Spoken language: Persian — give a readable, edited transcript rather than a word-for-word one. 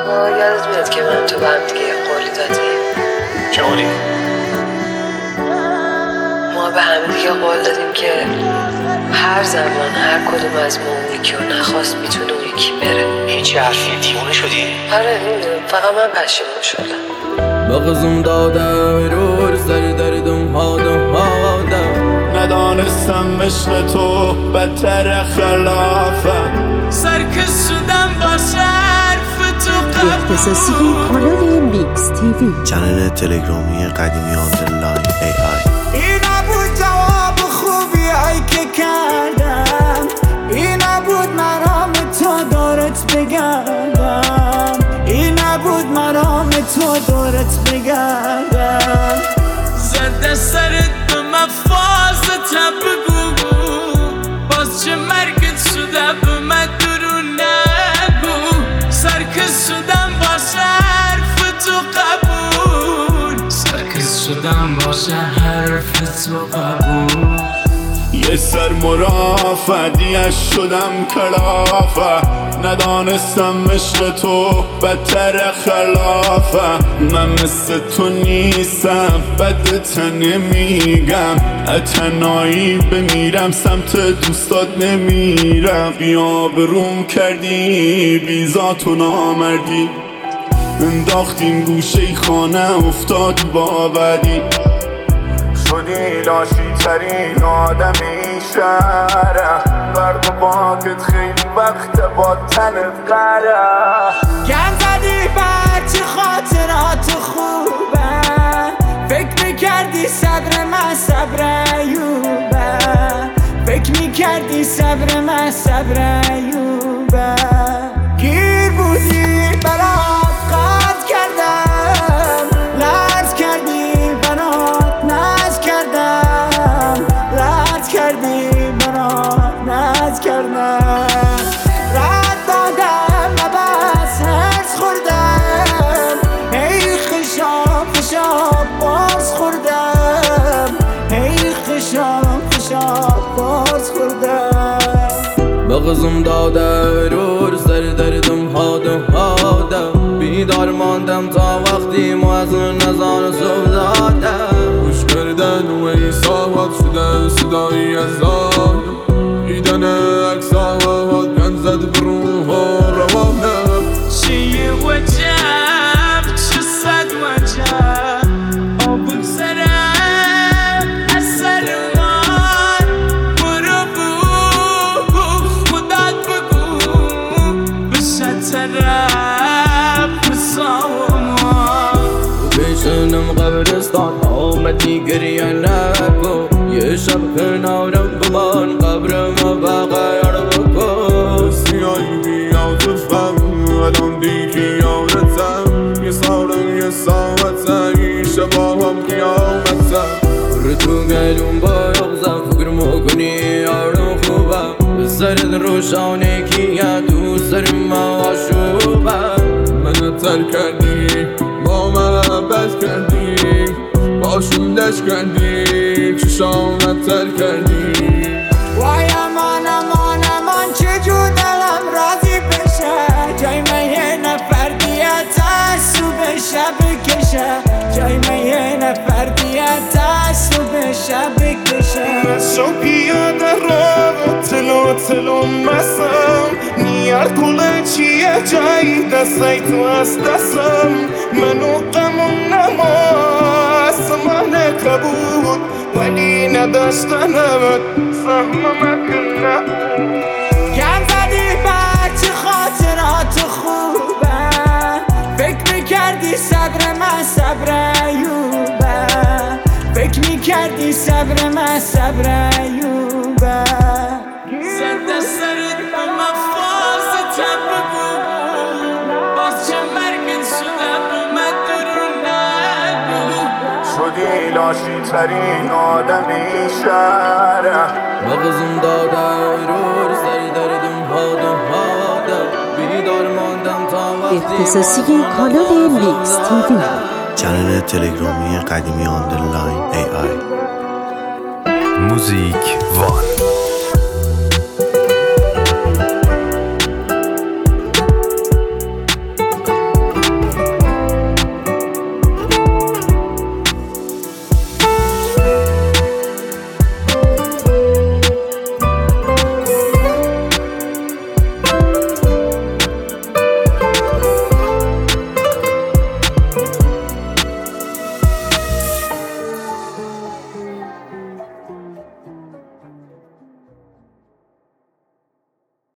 یادت میاد که من تو به هم دیگه قولی دادیم؟ چه قولی؟ ما به هم دیگه قول دادیم که هر زمان هر کدوم از ما اون یکی رو نخواست میتونه اون یکی بره. هیچ حرفی دیوونه شدی؟ آره نمیدونم، فقط من پشیمون شدم. بغزم داده رور سر دردم هادم ندانستم عشق تو بدتر خلافه سرکس شدم با شرف تو اختصاصی کانال میکس تیوی، چنل تلگرامی قدیمی آندرلاین AI. این نبود جواب خوبی هایی که کردم، این نبود مرام تو دورت بگردم، این نبود مرام تو دورت بگردم. زده سرت به مفازت بگو، باز چه مرگت شده به من درو نگو. سرکس شدم با حرف تو قبول، سرکس شدم با حرف تو قبول. یه سر مرافعیش شدم کلافه ندانستم عشق تو بدتر خلافه. من مثل تو نیستم بدت نمیگم، اتنایی بمیرم سمت دوستات نمیرم. بیا بروم کردی بیزاتو نامردی، انداختیم گوشه خانه افتادی با بدی. شدی لاشی ترین آدمی شهره، برد و باقت خیلی وقت با تنت قره. گم زدی بچه خاطرات خوبه، فکر میکردی صبر من صبر ایوبه، فکر میکردی صبر من صبر ایوبه. گیر بودی برات قد کردم، لرز کردی برات نز کردم، لرز کردی برات نز کردم. رد دادم و بس هرس خوردم، هی خشاب باز خوردم، هی خشاب باز خوردم. بغزم داده رور سر دردم هادم بیدار ماندم تا وقتی موازن نزان صبح دادم. گوش کردن و ایساوات شده صدایی از آن دیدن اکساوات گن زد بروح و روانم. چیه وجب چه صد وجب آبون سرم از سر من برو بو خودت بگو بشه طرف سامان. بشنم قبرستان آمدی گریه نکن، یه شب کنارم بمان قبرم بغیر بکن. سیایی بیادفم الان دیگه یادتم، یه سالم یه ساعتم این شباهم قیامتم. تو گلوم با یغزم فکر میکنی یارو خوبم، به سرت روشانه کیه تو سر ما آشوبم. منو تر کردی با محبت کردی، باشون دشت کردی چشامت تر کردی. وای امان چجور دلم راضی بشه، جای من یه نفر دیگه تعصب شب بکشه، جای من یه نفر دیگه تعصب شب بکشه. نشو پیاده رو تلو مسم، نیار کله چیه جایی دستی تو از دستم. منو غمم نماست من کبود، ولی نداشتنمت فهمم که نبود. گم زدی بچه خاطرات خوبه، فکر میکردی صبر من صبر ایوبه، فکر میکردی صبر من صبر ایوبه. زده سرت به مفازت بگو، باز چه مرگت شده به من درو نگو. شدی لاشی ترین آدمی شهره. بغزم داده رور سر دردم هادم بیدار ماندم تا وقتی اختصاصی کانال میکس تیوی، چنل تلگرامی قدیمی آندرلاین AI. موزیک وان.